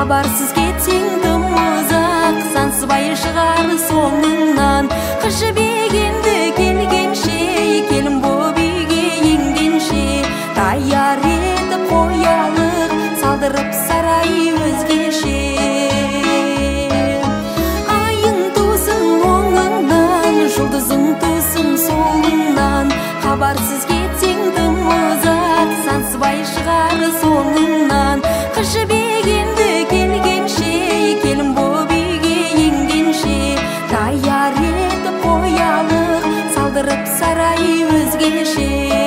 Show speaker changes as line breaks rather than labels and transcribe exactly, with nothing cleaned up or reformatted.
Хабарсыз кетсең тым ұзақ, сансыбай шығар соңыңнан. Қыз жібегенді келгенше, келін боп үйге енгенше, даяр етіп қоялық, салдырып сарай өзгеше. Айың тусын оңыңнан, жұлдызың тусын солыңнан. Хабарсыз кетсең тым ұзақ, сансыбай шығар соңыңнан. Қыз жібегенді келгенше, келін боп үйге енгенше, даяр етіп қоялық, салдырып сарай өзгеше.